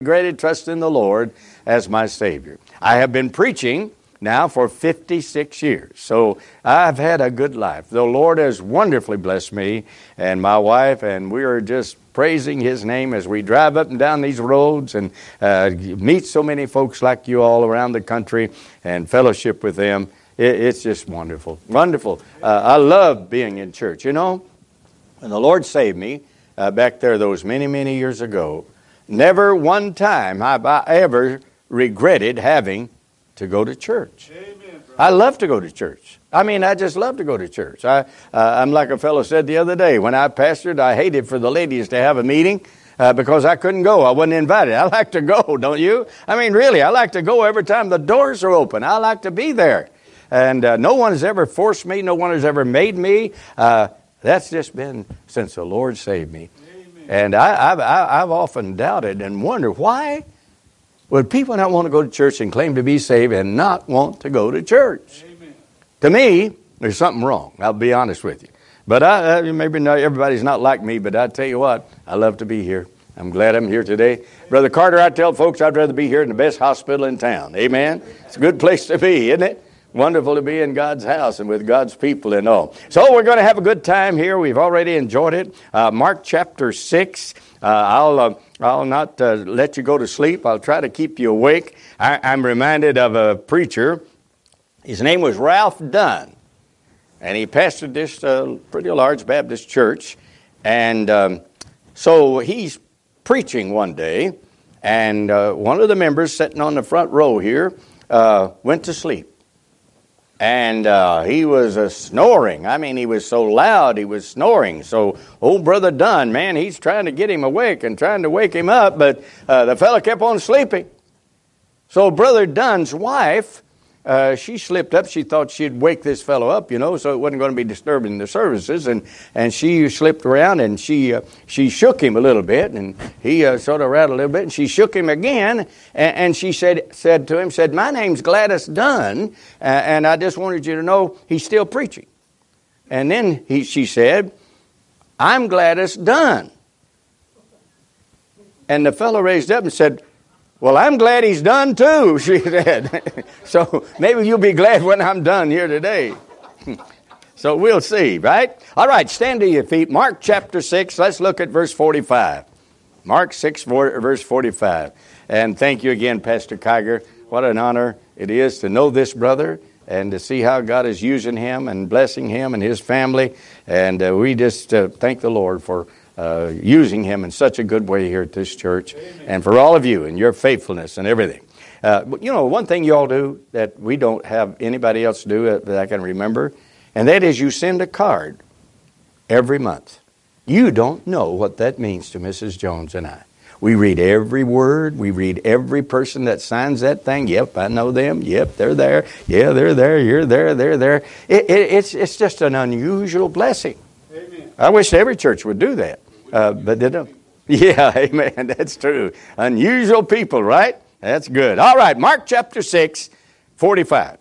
Great trust in the Lord as my Savior. I have been preaching now for 56 years, so I've had a good life. The Lord has wonderfully blessed me and my wife, and we are just praising His name as we drive up and down these roads and meet so many folks like you all around the country and fellowship with them. It's just wonderful, wonderful. I love being in church. You know, when the Lord saved me back there those many, many years ago, never one time have I ever regretted having to go to church. Amen, I love to go to church. I mean, I just love to go to church. I'm like a fellow said the other day, when I pastored, I hated for the ladies to have a meeting because I couldn't go. I wasn't invited. I like to go, don't you? I mean, really, I like to go every time the doors are open. I like to be there. And no one has ever forced me. No one has ever made me. That's just been since the Lord saved me. And I've often doubted and wondered, why would people not want to go to church and claim to be saved and not want to go to church? Amen. To me, there's something wrong. I'll be honest with you. But maybe not, everybody's not like me, but I tell you what, I love to be here. I'm glad I'm here today. Brother Carter, I tell folks I'd rather be here in the best hospital in town. Amen? It's a good place to be, isn't it? Wonderful to be in God's house and with God's people and all. So we're going to have a good time here. We've already enjoyed it. Mark chapter 6. I'll not let you go to sleep. I'll try to keep you awake. I'm reminded of a preacher. His name was Ralph Dunn. And he pastored this pretty large Baptist church. And so he's preaching one day. And one of the members sitting on the front row here went to sleep. And he was snoring. I mean, he was so loud, he was snoring. So old Brother Dunn, man, he's trying to get him awake and trying to wake him up, but the fella kept on sleeping. So Brother Dunn's wife, she slipped up. She thought she'd wake this fellow up, you know, so it wasn't going to be disturbing the services. And she slipped around and she shook him a little bit, and he sort of rattled a little bit, and she shook him again, and she said to him, "My name's Gladys Dunn, and I just wanted you to know he's still preaching." And then she said, "I'm Gladys Dunn." And the fellow raised up and said, "Well, I'm glad he's done too," she said. So maybe you'll be glad when I'm done here today. So we'll see, right? All right, stand to your feet. Mark chapter 6, let's look at verse 45. Mark 6, verse 45. And thank you again, Pastor Kiger. What an honor it is to know this brother and to see how God is using him and blessing him and his family. And we just thank the Lord for using him in such a good way here at this church. Amen. And for all of you and your faithfulness and everything. You know, one thing you all do that we don't have anybody else do that I can remember, and that is you send a card every month. You don't know what that means to Mrs. Jones and I. We read every word. We read every person that signs that thing. Yep, I know them. Yep, they're there. Yeah, they're there. You're there. They're there. It's just an unusual blessing. Amen. I wish every church would do that. But they don't. Yeah, amen. That's true. Unusual people, right? That's good. All right, Mark chapter 6, 45.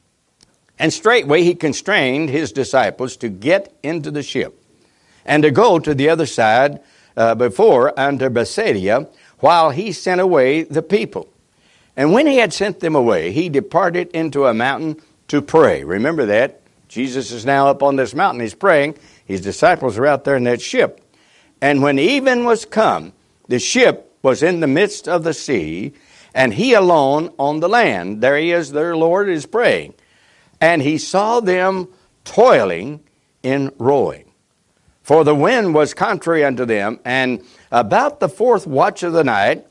And straightway he constrained his disciples to get into the ship and to go to the other side before unto Bethsaida, while he sent away the people. And when he had sent them away, he departed into a mountain to pray. Remember that. Jesus is now up on this mountain. He's praying. His disciples are out there in that ship. And when even was come, the ship was in the midst of the sea, and he alone on the land. There he is, their Lord is praying. And he saw them toiling in rowing. For the wind was contrary unto them, and about the fourth watch of the night,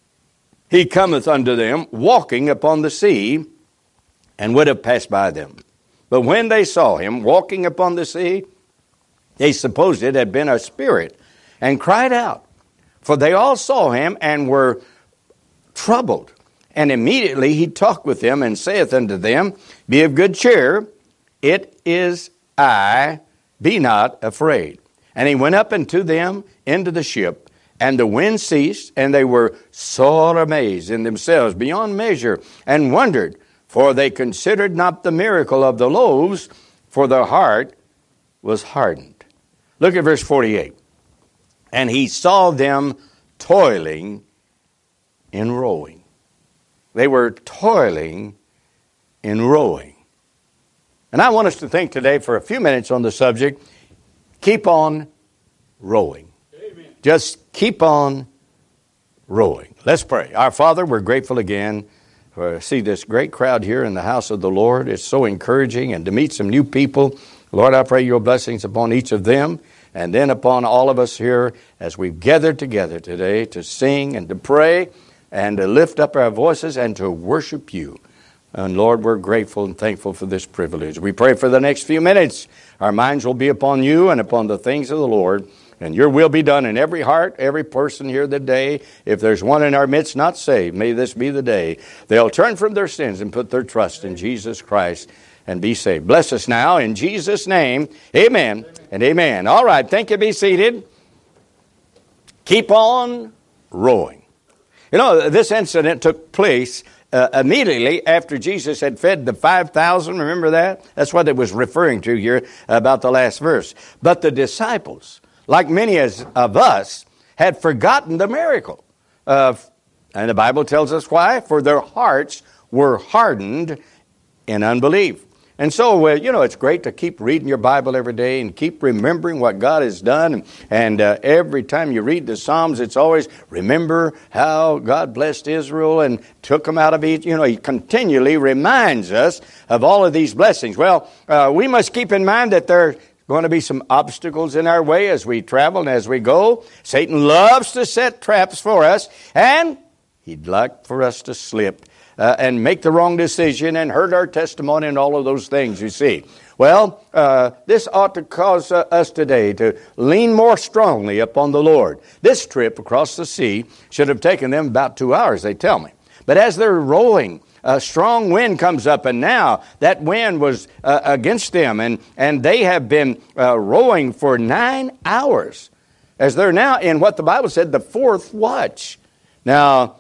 he cometh unto them, walking upon the sea, and would have passed by them. But when they saw him walking upon the sea, they supposed it had been a spirit, and cried out. For they all saw him and were troubled. And immediately he talked with them and saith unto them, Be of good cheer, it is I, be not afraid. And he went up unto them into the ship, and the wind ceased, and they were sore amazed in themselves beyond measure, and wondered, for they considered not the miracle of the loaves, for their heart was hardened. Look at verse 48. And he saw them toiling in rowing. They were toiling in rowing. And I want us to think today for a few minutes on the subject, keep on rowing. Amen. Just keep on rowing. Let's pray. Our Father, we're grateful again to see this great crowd here in the house of the Lord. It's so encouraging, and to meet some new people. Lord, I pray your blessings upon each of them and then upon all of us here as we've gathered together today to sing and to pray and to lift up our voices and to worship you. And Lord, we're grateful and thankful for this privilege. We pray for the next few minutes. Our minds will be upon you and upon the things of the Lord. And your will be done in every heart, every person here today. If there's one in our midst not saved, may this be the day they'll turn from their sins and put their trust in Jesus Christ and be saved. Bless us now in Jesus' name. Amen, amen. And amen. All right, thank you. Be seated. Keep on rowing. You know, this incident took place immediately after Jesus had fed the 5,000. Remember that? That's what it was referring to here about the last verse. But the disciples, like many of us, had forgotten the miracle. And the Bible tells us why. For their hearts were hardened in unbelief. And so, it's great to keep reading your Bible every day and keep remembering what God has done. And every time you read the Psalms, it's always remember how God blessed Israel and took them out of Egypt. He continually reminds us of all of these blessings. Well, we must keep in mind that there are going to be some obstacles in our way as we travel and as we go. Satan loves to set traps for us, and he'd like for us to slip and make the wrong decision and hurt our testimony and all of those things, you see. Well, this ought to cause us today to lean more strongly upon the Lord. This trip across the sea should have taken them about 2 hours, they tell me. But as they're rowing, a strong wind comes up, and now that wind was against them, and they have been rowing for 9 hours, as they're now in what the Bible said, the fourth watch. Now,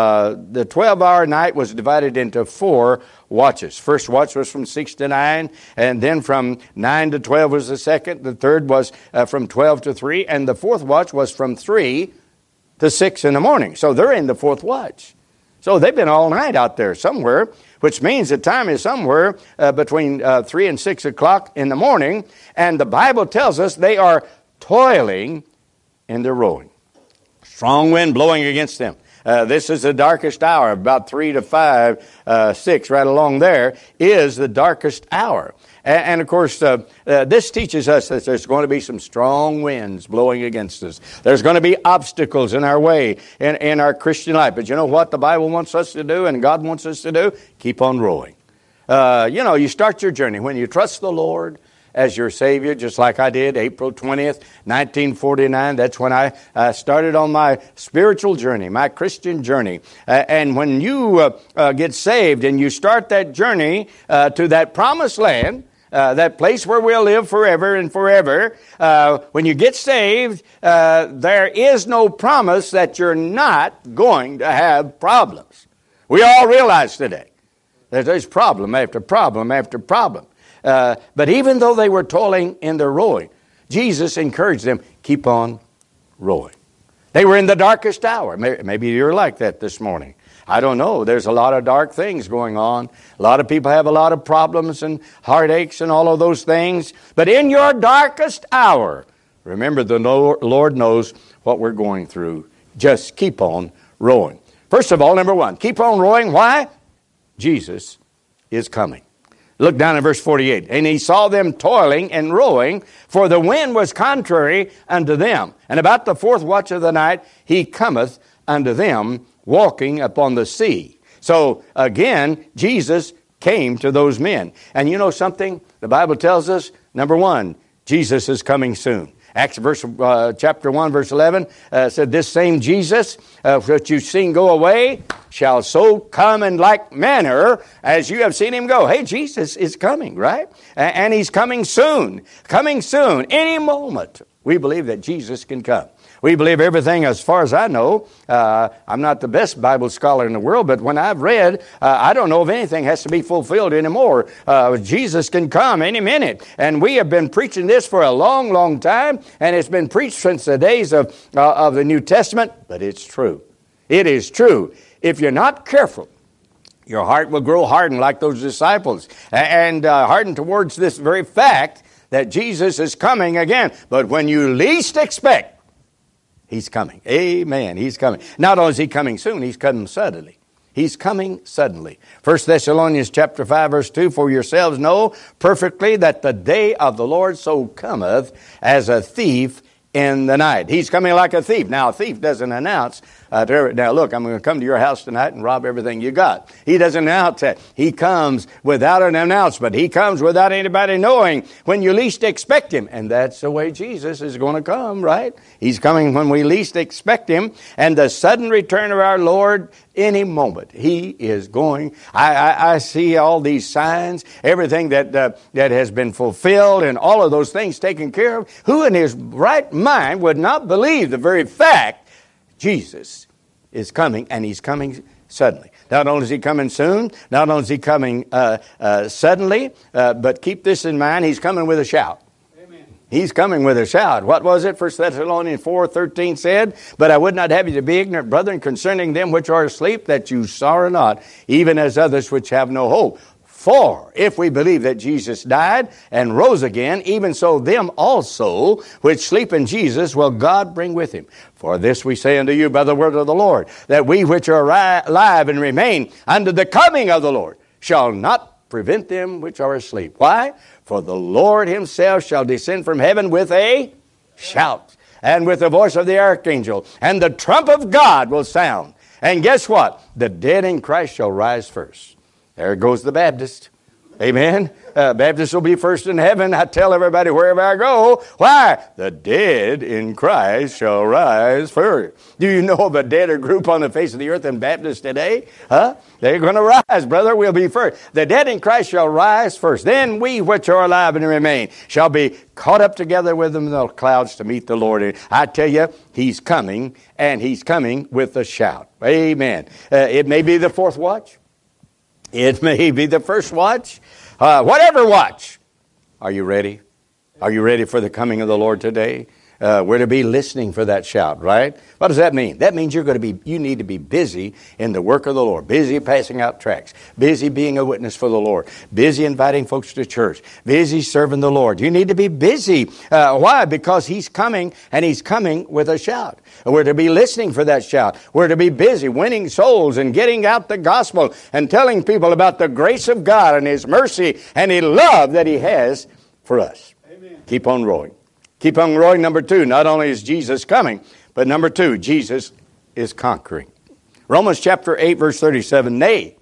the 12-hour night was divided into 4 watches. First watch was from 6 to 9, and then from 9 to 12 was the second. The third was from 12 to 3, and the fourth watch was from 3 to 6 in the morning. So they're in the fourth watch. So they've been all night out there somewhere, which means the time is somewhere between 3 and 6 o'clock in the morning, and the Bible tells us they are toiling in their rowing. Strong wind blowing against them. This is the darkest hour, about 3 to 5, 6, right along there, is the darkest hour. And of course, this teaches us that there's going to be some strong winds blowing against us. There's going to be obstacles in our way, in our Christian life. But you know what the Bible wants us to do and God wants us to do? Keep on rowing. You start your journey when you trust the Lord as your Savior, just like I did April 20th, 1949. That's when I started on my spiritual journey, my Christian journey. And when you get saved and you start that journey to that promised land, that place where we'll live forever and forever, when you get saved, there is no promise that you're not going to have problems. We all realize today that there's problem after problem after problem. But even though they were toiling in their rowing, Jesus encouraged them, keep on rowing. They were in the darkest hour. Maybe you're like that this morning. I don't know. There's a lot of dark things going on. A lot of people have a lot of problems and heartaches and all of those things. But in your darkest hour, remember the Lord knows what we're going through. Just keep on rowing. First of all, number 1, keep on rowing. Why? Jesus is coming. Look down at verse 48. And he saw them toiling and rowing, for the wind was contrary unto them. And about the fourth watch of the night, he cometh unto them, walking upon the sea. So again, Jesus came to those men. And you know something? The Bible tells us, number 1, Jesus is coming soon. Acts chapter 1, verse 11 said, this same Jesus, which you've seen go away, shall so come in like manner as you have seen him go. Hey, Jesus is coming, right? And he's coming soon. Coming soon. Any moment, we believe that Jesus can come. We believe everything, as far as I know. I'm not the best Bible scholar in the world, but when I've read, I don't know if anything has to be fulfilled anymore. Jesus can come any minute. And we have been preaching this for a long, long time, and it's been preached since the days of the New Testament, but it's true. It is true. If you're not careful, your heart will grow hardened like those disciples and hardened towards this very fact that Jesus is coming again. But when you least expect, He's coming. Amen. He's coming. Not only is He coming soon, He's coming suddenly. He's coming suddenly. 1 Thessalonians chapter 5 verse 2, for yourselves know perfectly that the day of the Lord so cometh as a thief in the night. He's coming like a thief. Now, a thief doesn't announce, now look, I'm going to come to your house tonight and rob everything you got. He doesn't announce that. He comes without an announcement. He comes without anybody knowing when you least expect Him. And that's the way Jesus is going to come, right? He's coming when we least expect Him. And the sudden return of our Lord any moment. He is going. I see all these signs, everything that has been fulfilled and all of those things taken care of. Who in his right mind would not believe the very fact Jesus is coming, and He's coming suddenly. Not only is He coming soon, not only is He coming suddenly, but keep this in mind, He's coming with a shout. He's coming with a shout. What was it? 1 Thessalonians 4:13 said, but I would not have you to be ignorant, brethren, concerning them which are asleep, that you sorrow not, even as others which have no hope. For if we believe that Jesus died and rose again, even so them also which sleep in Jesus will God bring with Him. For this we say unto you by the word of the Lord, that we which are alive and remain unto the coming of the Lord shall not prevent them which are asleep. Why? For the Lord Himself shall descend from heaven with a shout, and with the voice of the archangel, and the trump of God will sound. And guess what? The dead in Christ shall rise first. There goes the Baptist. Amen. Baptists will be first in heaven. I tell everybody wherever I go. Why? The dead in Christ shall rise first. Do you know of a deader group on the face of the earth than Baptists today? Huh? They're going to rise, brother. We'll be first. The dead in Christ shall rise first. Then we which are alive and remain shall be caught up together with them in the clouds to meet the Lord. And I tell you, He's coming, and He's coming with a shout. Amen. It may be the fourth watch. It may be the first watch. Whatever watch. Are you ready? Are you ready for the coming of the Lord today? We're to be listening for that shout, right? What does that mean? That means you need to be busy in the work of the Lord, busy passing out tracts, busy being a witness for the Lord, busy inviting folks to church, busy serving the Lord. You need to be busy. Why? Because He's coming, and He's coming with a shout. We're to be listening for that shout. We're to be busy winning souls and getting out the gospel and telling people about the grace of God and His mercy and His love that He has for us. Amen. Keep on rowing. Keep on rowing. Number two, not only is Jesus coming, but number two, Jesus is conquering. Romans chapter 8, verse 37, nay,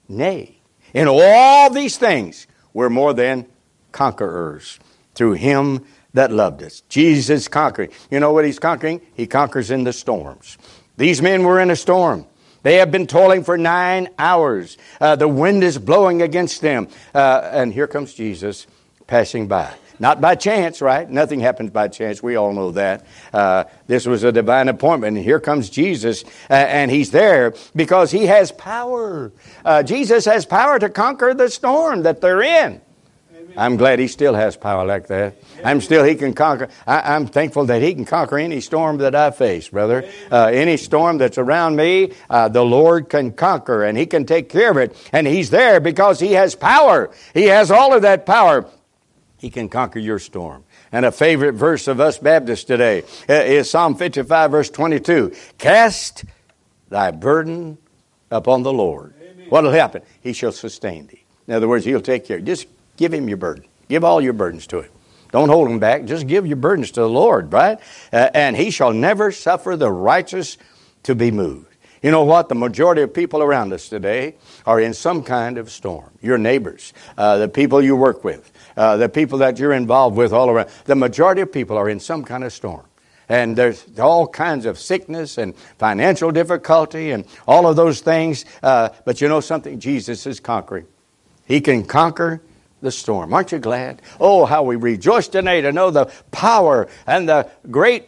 in all these things we're more than conquerors through Him that loved us. Jesus conquering. You know what He's conquering? He conquers in the storms. These men were in a storm. They have been toiling for 9 hours. The wind is blowing against them. And here comes Jesus passing by. Not by chance, right? Nothing happens by chance. We all know that. This was a divine appointment. And here comes Jesus, and He's there because He has power. Jesus has power to conquer the storm that they're in. Amen. I'm glad He still has power like that. He can conquer. I'm thankful that He can conquer any storm that I face, brother. Any storm that's around me, the Lord can conquer, and He can take care of it. And He's there because He has power. He has all of that power. He can conquer your storm. And a favorite verse of us Baptists today is Psalm 55, verse 22. Cast thy burden upon the Lord. What will happen? He shall sustain thee. In other words, He'll take care. Just give Him your burden. Give all your burdens to Him. Don't hold them back. Just give your burdens to the Lord, right? And He shall never suffer the righteous to be moved. You know what? The majority of people around us today are in some kind of storm. Your neighbors, the people you work with, the people that you're involved with all around. The majority of people are in some kind of storm. And there's all kinds of sickness and financial difficulty and all of those things. But you know something? Jesus is conquering. He can conquer the storm. Aren't you glad? Oh, how we rejoice today to know the power and the great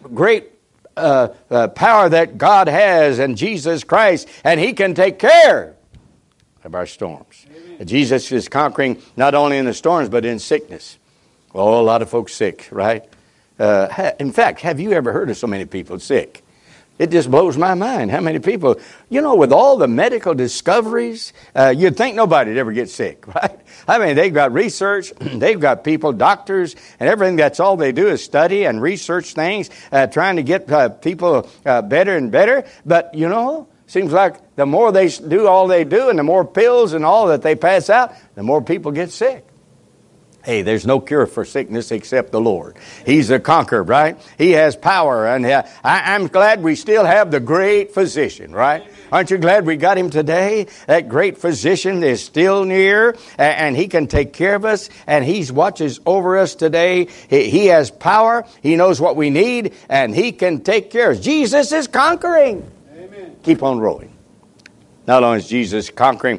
power that God has in Jesus Christ, and He can take care of our storms. Amen. Jesus is conquering not only in the storms, but in sickness. Oh, a lot of folks sick, right? In fact, have you ever heard of so many people sick? It just blows my mind how many people, with all the medical discoveries, you'd think nobody'd ever get sick, right? I mean, they've got research, they've got people, doctors, and everything. That's all they do is study and research things, trying to get people better and better. But, seems like the more they do all they do and the more pills and all that they pass out, the more people get sick. Hey, there's no cure for sickness except the Lord. He's a conqueror, right? He has power. And I'm glad we still have the great physician, right? Aren't you glad we got him today? That great physician is still near, and he can take care of us, and he watches over us today. He has power. He knows what we need, and he can take care of us. Jesus is conquering. Amen. Keep on rolling. Not only is Jesus conquering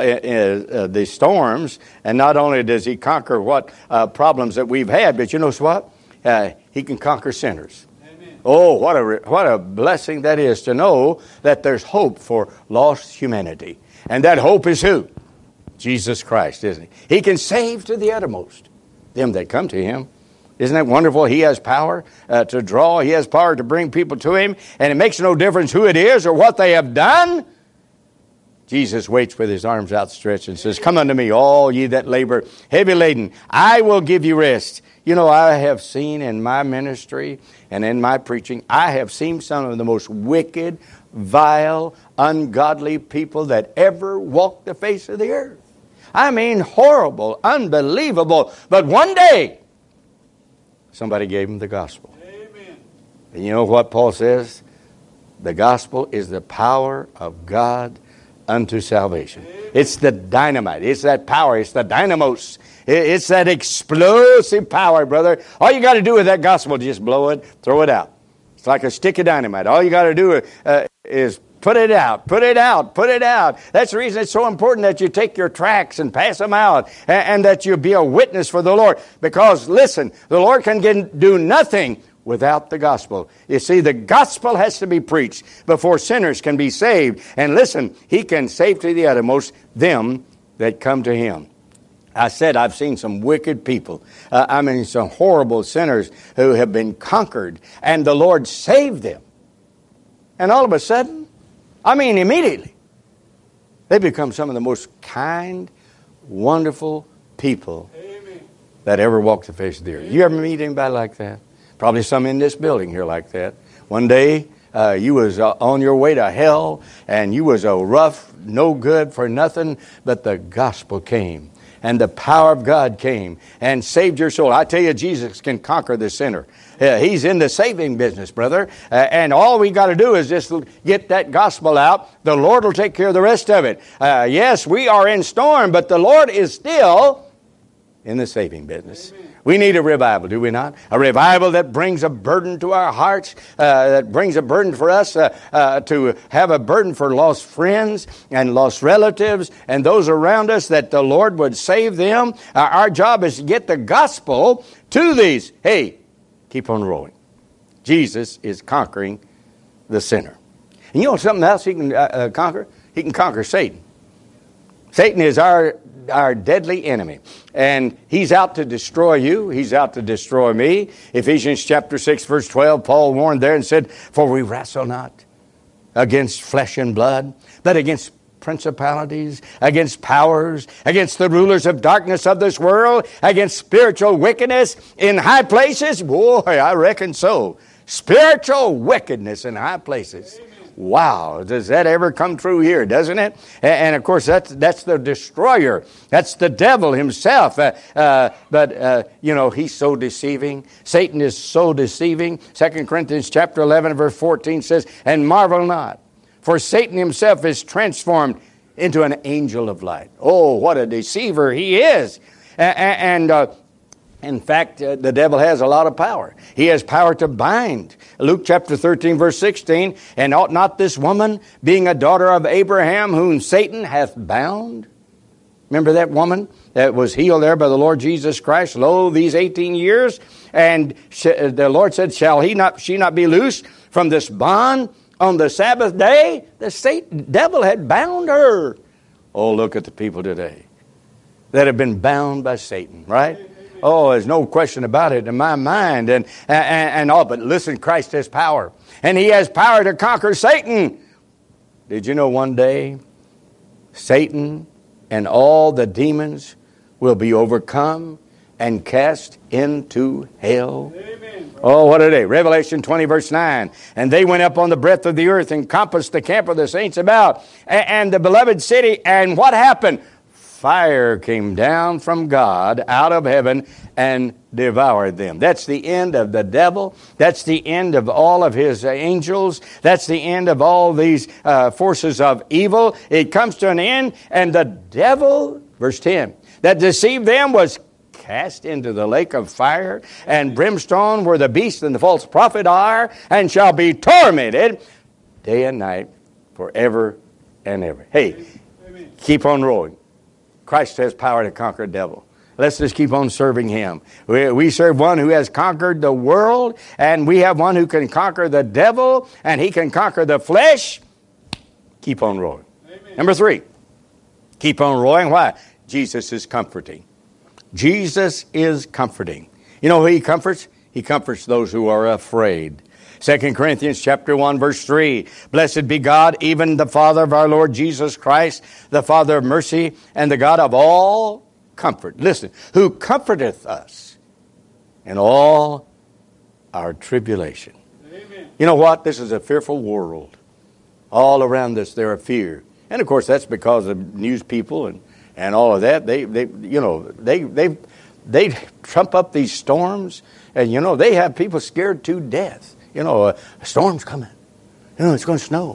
the storms, and not only does he conquer what problems that we've had, but you know what? He can conquer sinners. Amen. Oh, what a blessing that is to know that there's hope for lost humanity. And that hope is who? Jesus Christ, isn't he? He can save to the uttermost them that come to him. Isn't that wonderful? He has power to draw. He has power to bring people to him. And it makes no difference who it is or what they have done. Jesus waits with his arms outstretched and says, "Come unto me, all ye that labor, heavy laden. I will give you rest." I have seen in my ministry and in my preaching, I have seen some of the most wicked, vile, ungodly people that ever walked the face of the earth. I mean, horrible, unbelievable. But one day, somebody gave them the gospel. Amen. And you know what Paul says? The gospel is the power of God unto salvation. It's the dynamite. It's that power. It's the dynamos. It's that explosive power, brother. All you got to do with that gospel is just blow it, throw it out. It's like a stick of dynamite. All you got to do is put it out, put it out, put it out. That's the reason it's so important that you take your tracts and pass them out, and that you be a witness for the Lord. Because, listen, the Lord can do nothing without the gospel. You see, the gospel has to be preached before sinners can be saved. And listen, he can save to the uttermost them that come to him. I said I've seen some wicked people. Some horrible sinners who have been conquered, and the Lord saved them. And all of a sudden, immediately, they become some of the most kind, wonderful people that ever walked the face of the earth. You ever meet anybody like that? Probably some in this building here like that. One day, you was on your way to hell, and you was a rough, no good for nothing, but the gospel came, and the power of God came and saved your soul. I tell you, Jesus can conquer the sinner. He's in the saving business, brother. And all we got to do is just get that gospel out. The Lord will take care of the rest of it. Yes, we are in storm, but the Lord is still in the saving business. Amen. We need a revival, do we not? A revival that brings a burden to our hearts, that brings a burden for us to have a burden for lost friends and lost relatives and those around us, that the Lord would save them. Our job is to get the gospel to these. Hey, keep on rolling. Jesus is conquering the sinner. And you know something else he can conquer? He can conquer Satan. Satan is our deadly enemy. And he's out to destroy you. He's out to destroy me. Ephesians chapter 6, verse 12, Paul warned there and said, "For we wrestle not against flesh and blood, but against principalities, against powers, against the rulers of darkness of this world, against spiritual wickedness in high places." Boy, I reckon so. Spiritual wickedness in high places. Wow, does that ever come true here, doesn't it? And of course, that's the destroyer. That's the devil himself. But he's so deceiving. Satan is so deceiving. 2 Corinthians chapter 11, verse 14 says, "And marvel not, for Satan himself is transformed into an angel of light." Oh, what a deceiver he is. In fact, the devil has a lot of power. He has power to bind. Luke chapter 13, verse 16, "And ought not this woman, being a daughter of Abraham, whom Satan hath bound?" Remember that woman that was healed there by the Lord Jesus Christ, lo, these 18 years? And the Lord said, "Shall she not be loosed from this bond on the Sabbath day?" The devil had bound her. Oh, look at the people today that have been bound by Satan, right? Oh, there's no question about it in my mind. And all, but listen, Christ has power. And He has power to conquer Satan. Did you know one day Satan and all the demons will be overcome and cast into hell? Amen. Oh, what a day. Revelation 20, verse 9. And they went up on the breadth of the earth and compassed the camp of the saints about and the beloved city. And what happened? Fire came down from God out of heaven and devoured them. That's the end of the devil. That's the end of all of his angels. That's the end of all these forces of evil. It comes to an end, and the devil, verse 10, that deceived them was cast into the lake of fire and brimstone, where the beast and the false prophet are, and shall be tormented day and night forever and ever. Hey, keep on rolling. Christ has power to conquer the devil. Let's just keep on serving Him. We serve one who has conquered the world, and we have one who can conquer the devil, and He can conquer the flesh. Keep on rolling. Amen. Number 3, keep on rolling. Why? Jesus is comforting. Jesus is comforting. You know who He comforts? He comforts those who are afraid. 2 Corinthians chapter 1, verse 3. Blessed be God, even the Father of our Lord Jesus Christ, the Father of mercy, and the God of all comfort. Listen, who comforteth us in all our tribulation. Amen. You know what? This is a fearful world. All around us there are fear. And of course that's because of news people and all of that. They trump up these storms, and they have people scared to death. A storm's coming. It's going to snow.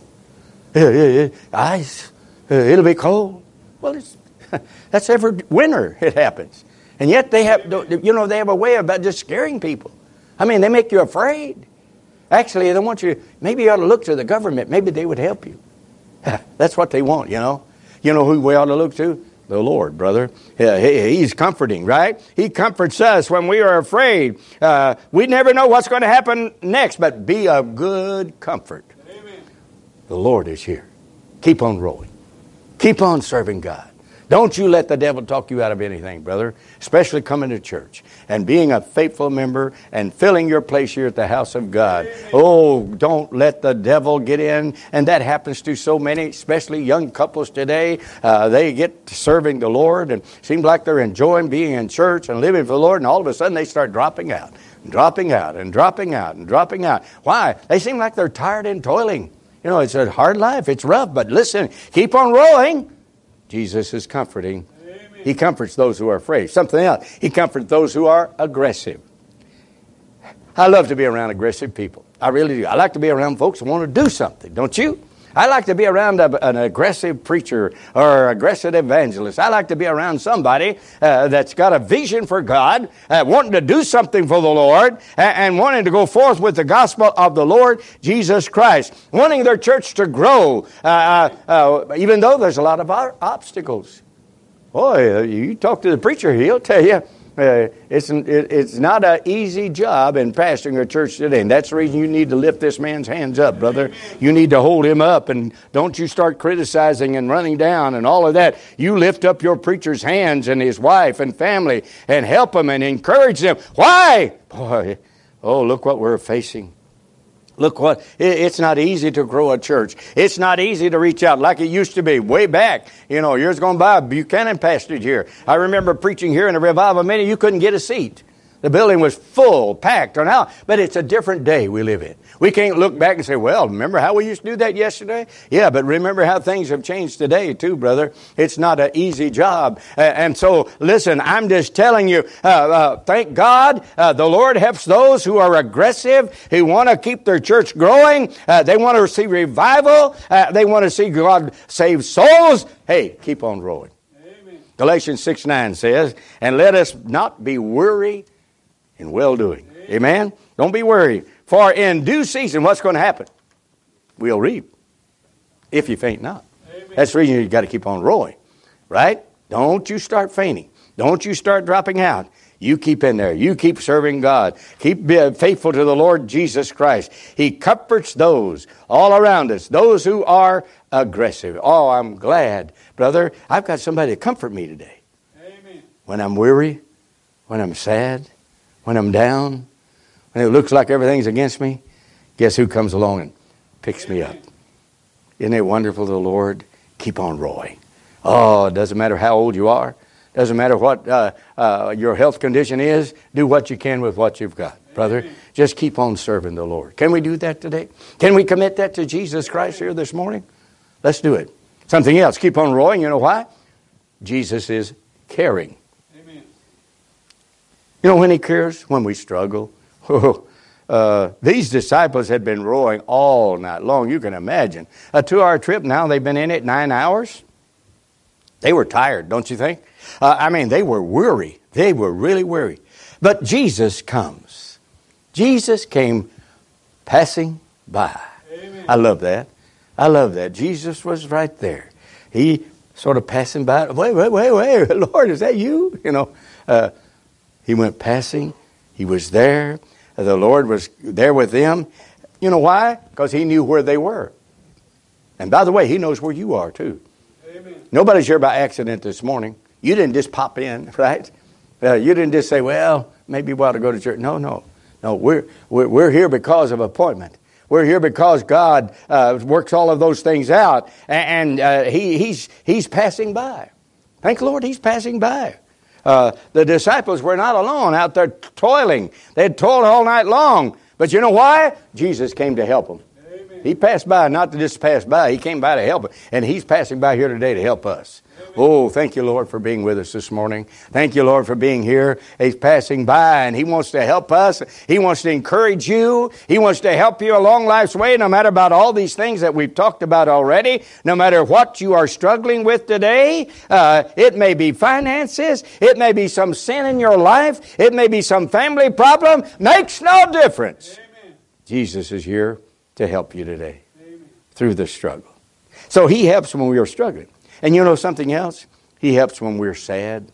Ice. It'll be cold. Well, that's every winter it happens. And yet they have a way about just scaring people. I mean, they make you afraid. Actually, they want you, maybe you ought to look to the government. Maybe they would help you. That's what they want, You know who we ought to look to? The Lord, brother. He's comforting, right? He comforts us when we are afraid. We never know what's going to happen next, but be of good comfort. Amen. The Lord is here. Keep on rolling. Keep on serving God. Don't you let the devil talk you out of anything, brother, especially coming to church and being a faithful member and filling your place here at the house of God. Amen. Oh, don't let the devil get in. And that happens to so many, especially young couples today. They get to serving the Lord and seem like they're enjoying being in church and living for the Lord, and all of a sudden they start dropping out and dropping out and dropping out and dropping out. Why? They seem like they're tired and toiling. It's a hard life. It's rough, but listen, keep on rolling. Jesus is comforting. Amen. He comforts those who are afraid. Something else. He comforts those who are aggressive. I love to be around aggressive people. I really do. I like to be around folks who want to do something. Don't you? I like to be around an aggressive preacher or aggressive evangelist. I like to be around somebody that's got a vision for God, wanting to do something for the Lord, and wanting to go forth with the gospel of the Lord Jesus Christ, wanting their church to grow, even though there's a lot of obstacles. Boy, you talk to the preacher, he'll tell you, it's not an easy job in pastoring a church today. And that's the reason you need to lift this man's hands up, brother. You need to hold him up, and don't you start criticizing and running down and all of that. You lift up your preacher's hands and his wife and family and help him and encourage them. Why? Boy, look what we're facing. Look it's not easy to grow a church. It's not easy to reach out like it used to be way back. Years gone by, Buchanan pastored here. I remember preaching here in a revival meeting, you couldn't get a seat. The building was full, packed. But it's a different day we live in. We can't look back and say, well, remember how we used to do that yesterday? Yeah, but remember how things have changed today too, brother. It's not an easy job. And so, listen, I'm just telling you, thank God, the Lord helps those who are aggressive, who want to keep their church growing. They want to see revival. They want to see God save souls. Hey, keep on rolling. Amen. Galatians 6:9 says, and let us not be weary in well-doing. Amen? Don't be worried. For in due season, what's going to happen? We'll reap. If you faint not. Amen. That's the reason you've got to keep on rolling. Right? Don't you start fainting. Don't you start dropping out. You keep in there. You keep serving God. Keep faithful to the Lord Jesus Christ. He comforts those all around us, those who are aggressive. Oh, I'm glad, brother. I've got somebody to comfort me today. Amen. When I'm weary, when I'm sad, when I'm down, when it looks like everything's against me, guess who comes along and picks me up? Isn't it wonderful, the Lord? Keep on rowing. Oh, it doesn't matter how old you are. Doesn't matter what your health condition is. Do what you can with what you've got, brother. Amen. Just keep on serving the Lord. Can we do that today? Can we commit that to Jesus Christ here this morning? Let's do it. Something else. Keep on rowing. You know why? Jesus is caring. Amen. You know when He cares? When we struggle. These disciples had been rowing all night long. You can imagine. A 2-hour trip. Now they've been in it 9 hours. They were tired, don't you think? They were weary. They were really weary. But Jesus comes. Jesus came passing by. Amen. I love that. I love that. Jesus was right there. He sort of passing by. Wait. Lord, is that you? He went passing. He was there. The Lord was there with them. You know why? Because He knew where they were. And by the way, He knows where you are too. Amen. Nobody's here by accident this morning. You didn't just pop in, right? You didn't just say, well, maybe we ought to go to church. No. We're here because of appointment. We're here because God works all of those things out. And He's passing by. Thank the Lord, He's passing by. The disciples were not alone out there toiling. They had toiled all night long. But you know why? Jesus came to help them. Amen. He passed by, not to just pass by. He came by to help them. And He's passing by here today to help us. Amen. Oh, thank you, Lord, for being with us this morning. Thank you, Lord, for being here. He's passing by, and He wants to help us. He wants to encourage you. He wants to help you along life's way, no matter about all these things that we've talked about already, no matter what you are struggling with today. It may be finances. It may be some sin in your life. It may be some family problem. Makes no difference. Amen. Jesus is here to help you today. Amen. Through the struggle. So He helps when we are struggling. And you know something else? He helps when we're sad.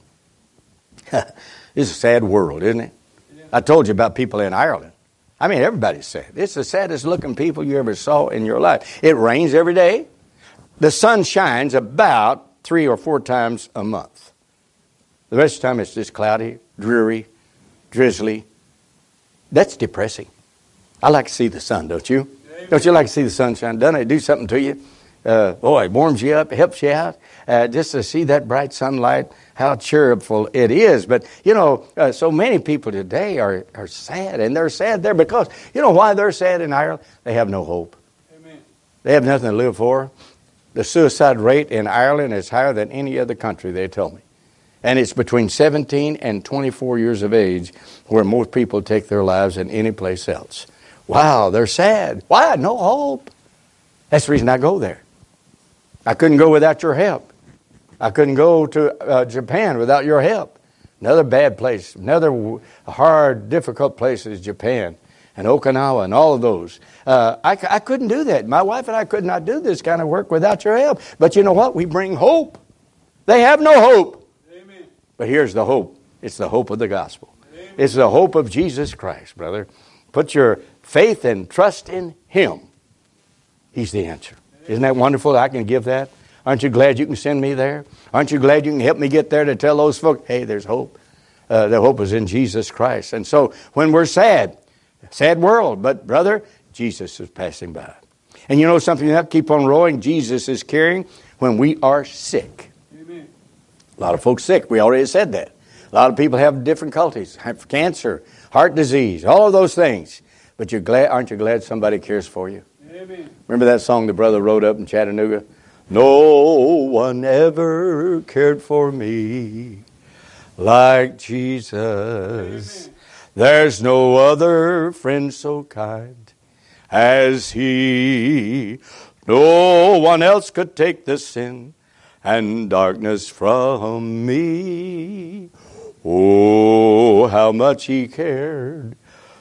It's a sad world, isn't it? Yeah. I told you about people in Ireland. Everybody's sad. It's the saddest looking people you ever saw in your life. It rains every day. The sun shines about 3 or 4 times a month. The rest of the time it's just cloudy, dreary, drizzly. That's depressing. I like to see the sun, don't you? Amen. Don't you like to see the sunshine? Doesn't it do something to you? It warms you up, helps you out. Just to see that bright sunlight, how cheerful it is. But, so many people today are sad. And they're sad there because, you know why they're sad in Ireland? They have no hope. Amen. They have nothing to live for. The suicide rate in Ireland is higher than any other country, they told me. And it's between 17 and 24 years of age where most people take their lives than any place else. Wow, they're sad. Why? No hope. That's the reason I go there. I couldn't go without your help. I couldn't go to Japan without your help. Another bad place, another hard, difficult place is Japan and Okinawa and all of those. I couldn't do that. My wife and I could not do this kind of work without your help. But you know what? We bring hope. They have no hope. Amen. But here's the hope. It's the hope of the gospel. Amen. It's the hope of Jesus Christ, brother. Put your faith and trust in Him. He's the answer. Isn't that wonderful? I can give that. Aren't you glad you can send me there? Aren't you glad you can help me get there to tell those folks, hey, there's hope. The hope is in Jesus Christ. And so when we're sad world, but brother, Jesus is passing by. And you know something? You have to keep on rowing. Jesus is caring when we are sick. Amen. A lot of folks sick. We already said that. A lot of people have difficulties, have cancer, heart disease, all of those things. But aren't you glad somebody cares for you? Amen. Remember that song the brother wrote up in Chattanooga? No one ever cared for me like Jesus. Amen. There's no other friend so kind as He. No one else could take the sin and darkness from me. Oh, how much He cared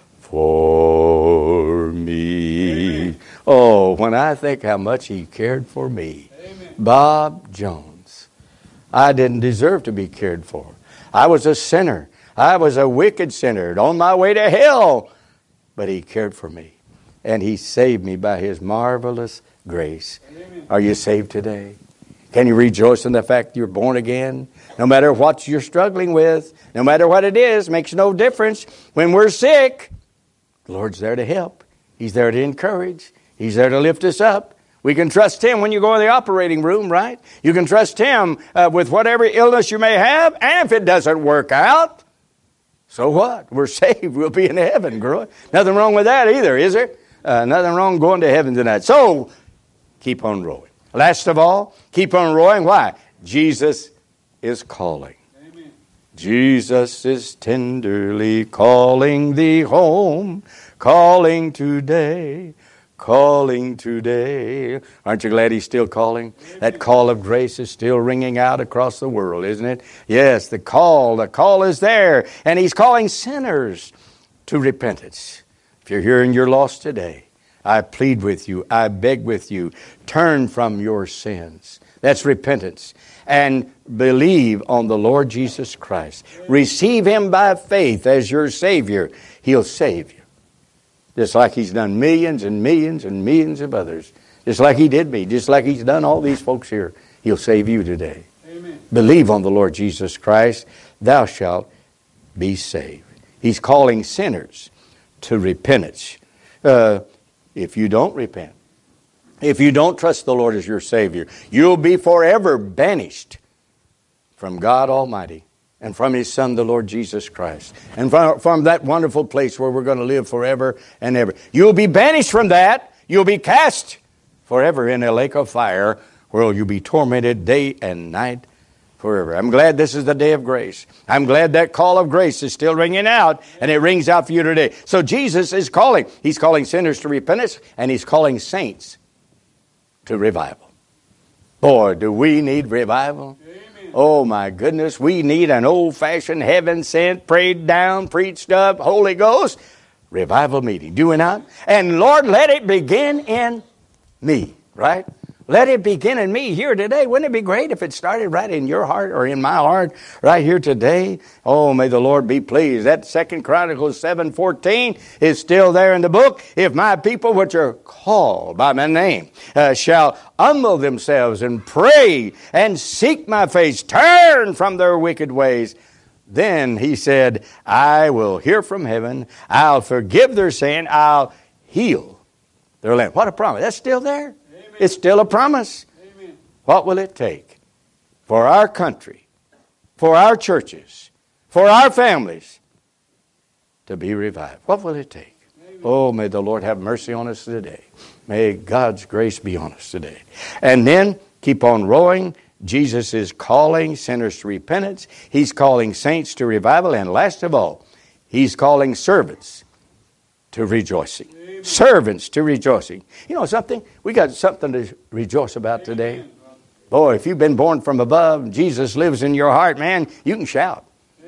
for me. Amen. Oh, when I think how much He cared for me. Amen. Bob Jones. I didn't deserve to be cared for. I was a sinner. I was a wicked sinner on my way to hell. But He cared for me. And He saved me by His marvelous grace. Amen. Are you saved today? Can you rejoice in the fact you're born again? No matter what you're struggling with, no matter what it is, makes no difference. When we're sick, the Lord's there to help. He's there to encourage. He's there to lift us up. We can trust Him when you go in the operating room, right? You can trust Him with whatever illness you may have. And if it doesn't work out, so what? We're saved. We'll be in heaven, girl. Nothing wrong with that either, is there? Nothing wrong going to heaven tonight. So, keep on rowing. Last of all, keep on rowing. Why? Jesus is calling. Amen. Jesus is tenderly calling thee home, calling today, calling today. Aren't you glad He's still calling? Amen. That call of grace is still ringing out across the world, isn't it? Yes, the call is there. And He's calling sinners to repentance. If you're here and you're lost today, I plead with you, I beg with you, turn from your sins. That's repentance. And believe on the Lord Jesus Christ. Receive Him by faith as your Savior. He'll save you. Just like He's done millions and millions and millions of others. Just like He did me. Just like He's done all these folks here. He'll save you today. Amen. Believe on the Lord Jesus Christ. Thou shalt be saved. He's calling sinners to repentance. If you don't repent, if you don't trust the Lord as your Savior, you'll be forever banished from God Almighty and from His Son, the Lord Jesus Christ, and from that wonderful place where we're going to live forever and ever. You'll be banished from that. You'll be cast forever in a lake of fire where you'll be tormented day and night forever. I'm glad this is the day of grace. I'm glad that call of grace is still ringing out, and it rings out for you today. So Jesus is calling. He's calling sinners to repentance, and He's calling saints to revival. Boy, do we need revival. Amen. Oh my goodness, we need an old-fashioned, heaven-sent, prayed down, preached up, Holy Ghost revival meeting. Do we not? And Lord, let it begin in me, right? Let it begin in me here today. Wouldn't it be great if it started right in your heart or in my heart right here today? Oh, may the Lord be pleased. That 2 Chronicles 7:14 is still there in the book. If my people which are called by my name shall humble themselves and pray and seek my face, turn from their wicked ways, then He said, I will hear from heaven, I'll forgive their sin, I'll heal their land. What a promise. That's still there. It's still a promise. Amen. What will it take for our country, for our churches, for our families to be revived? What will it take? Amen. Oh, may the Lord have mercy on us today. May God's grace be on us today. And then keep on rowing. Jesus is calling sinners to repentance. He's calling saints to revival. And last of all, He's calling servants to rejoicing. Amen. Servants to rejoicing. You know something? We got something to rejoice about today. Boy, if you've been born from above, Jesus lives in your heart, man, you can shout.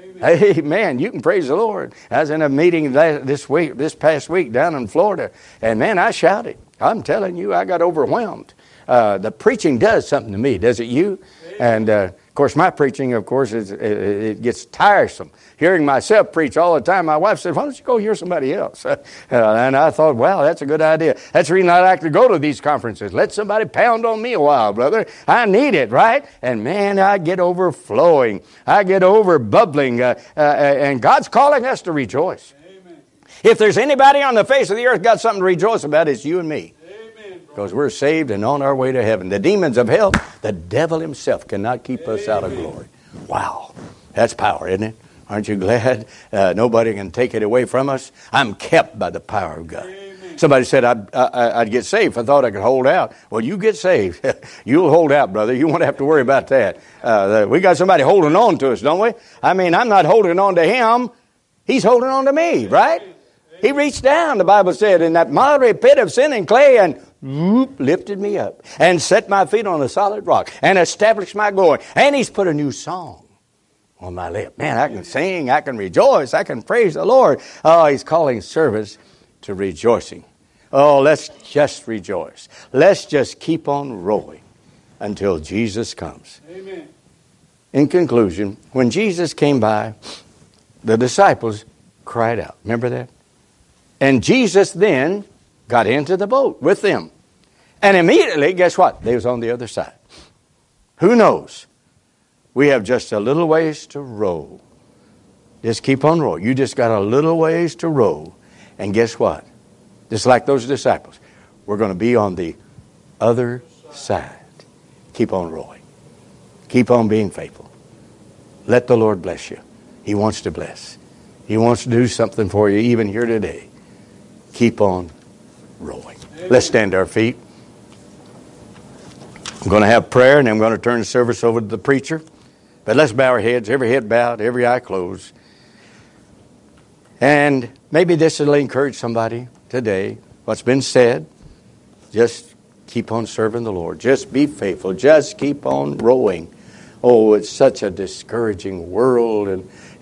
Amen. You can praise the Lord. I was in a meeting this past week down in Florida, and man, I shouted. I'm telling you, I got overwhelmed. The preaching does something to me, does it you? And of course, my preaching, of course, it gets tiresome. Hearing myself preach all the time, my wife said, why don't you go hear somebody else? And I thought, wow, that's a good idea. That's the reason I like to go to these conferences. Let somebody pound on me a while, brother. I need it, right? And man, I get overflowing. I get over bubbling. And God's calling us to rejoice. Amen. If there's anybody on the face of the earth got something to rejoice about, it's you and me. Because we're saved and on our way to heaven. The demons of hell, the devil himself cannot keep us out of glory. Wow. That's power, isn't it? Aren't you glad? Nobody can take it away from us. I'm kept by the power of God. Amen. Somebody said I'd get saved. I thought I could hold out. Well, you get saved. You'll hold out, brother. You won't have to worry about that. We got somebody holding on to us, don't we? I mean, I'm not holding on to him. He's holding on to me, right? He reached down, the Bible said, in that miry pit of sin and clay and lifted me up and set my feet on a solid rock and established my going. And He's put a new song on my lip. Man, I can sing, I can rejoice, I can praise the Lord. Oh, He's calling servants to rejoicing. Oh, let's just rejoice. Let's just keep on rowing until Jesus comes. Amen. In conclusion, when Jesus came by, the disciples cried out. Remember that? And Jesus then got into the boat with them. And immediately, guess what? They was on the other side. Who knows? We have just a little ways to row. Just keep on rowing. You just got a little ways to row. And guess what? Just like those disciples, we're going to be on the other side. Keep on rowing. Keep on being faithful. Let the Lord bless you. He wants to bless. He wants to do something for you even here today. Keep on rowing. Let's stand to our feet. I'm going to have prayer, and I'm going to turn the service over to the preacher. But let's bow our heads, every head bowed, every eye closed. And maybe this will encourage somebody today. What's been said, just keep on serving the Lord. Just be faithful. Just keep on rowing. Oh, it's such a discouraging world, and